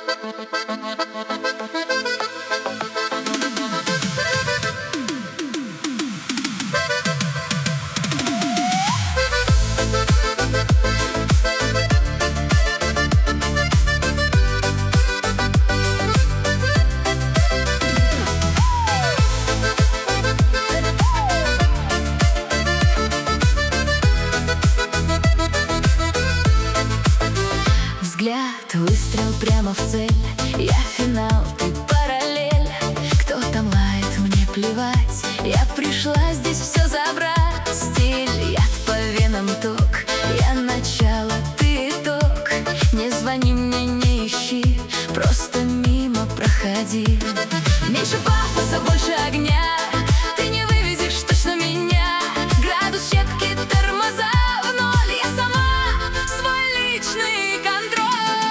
Взгляд, выстрел прямо в цель. Я финал, ты параллель. Кто там лает, мне плевать. Я пришла здесь все забрать. Стиль, яд по венам ток. Я начало, ты итог. Не звони мне, не ищи, просто мимо проходи. Меньше пафоса, больше огня. Ты не вывезешь точно меня. Градус щепки, тормоза в ноль. Я сама свой личный контроль.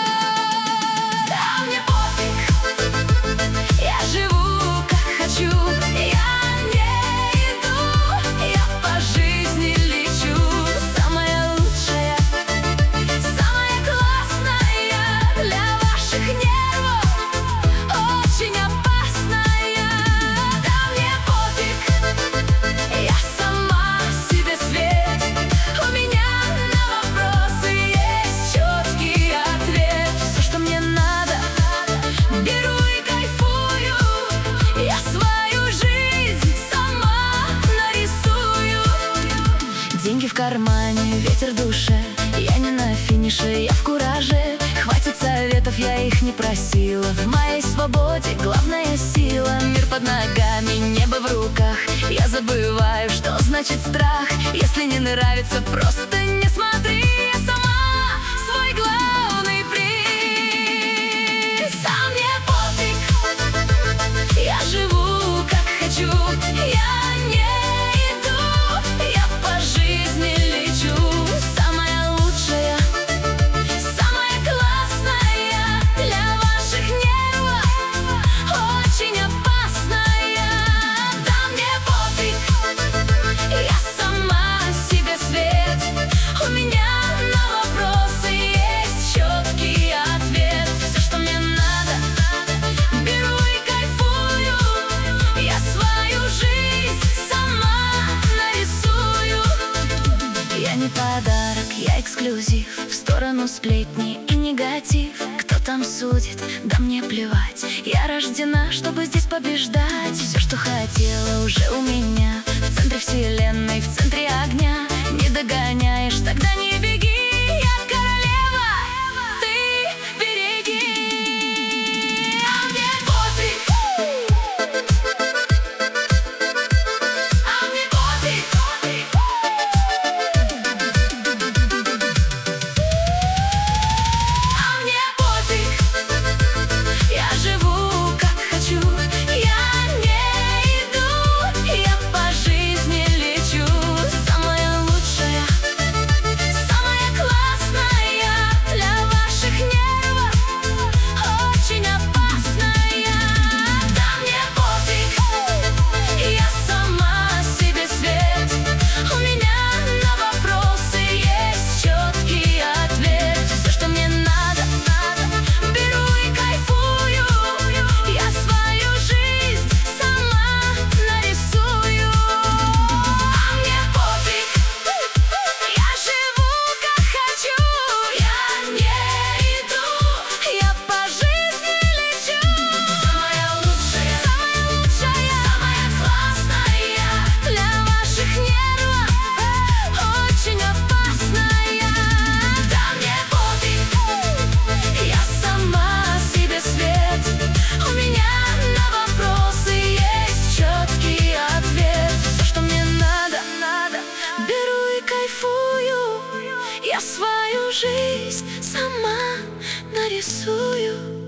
А мне пофиг, я живу как хочу. Я не иду, я по жизни лечу. Самая лучшая, самая классная для ваших нервов, очень опасная. Да мне пофиг, я сама себе свет. У меня на вопросы есть четкий ответ. Все, что мне надо, беру и кайфую. Я свою жизнь сама нарисую. Деньги в кармане, ветер в душе. Я не на финише, я в кураже. Хватит советов, я их не просила. В моей свободе главная сила. Мир под ногами, небо в руках. Я забываю, что значит страх. Если не нравится, просто не смотри. Я сама свой главный приз. А мне пофиг, я живу как хочу. Я не иду, я по жизни лечу. Самая лучшая, самая классная для ваших нервов, очень опасная. Да мне пофиг, я сама себе свет. У меня на вопросы есть четкий ответ. Все, что мне надо, беру и кайфую. Я свою жизнь сама нарисую. Я не подарок, я эксклюзив. В сторону сплетни и негатив. Кто там судит, да мне плевать. Я рождена, чтобы здесь побеждать. Все, что хотела, уже у меня. В центре вселенной, в центре огня. Не догоняешь, тогда не беги. Я королева, ты береги. А мне пофиг, а мне пофиг. А мне пофиг, я живу как хочу. Я не иду, я по жизни лечу. Самая лучшая, самая классная для ваших нервов, очень опасная. Да мне пофиг, я сама себе свет. У меня на вопросы есть четкий ответ. Все, что мне надо, беру и кайфую. Я свою жизнь сама нарисую. А мне пофиг, я живу как хочу. Я не иду, я по жизни лечу. Самая лучшая, самая классная для ваших нервов, очень опасная. Да мне пофиг, я сама себе свет. У меня на вопросы есть четкий ответ. Все, что мне надо, беру и кайфую. Я свою жизнь сама нарисую.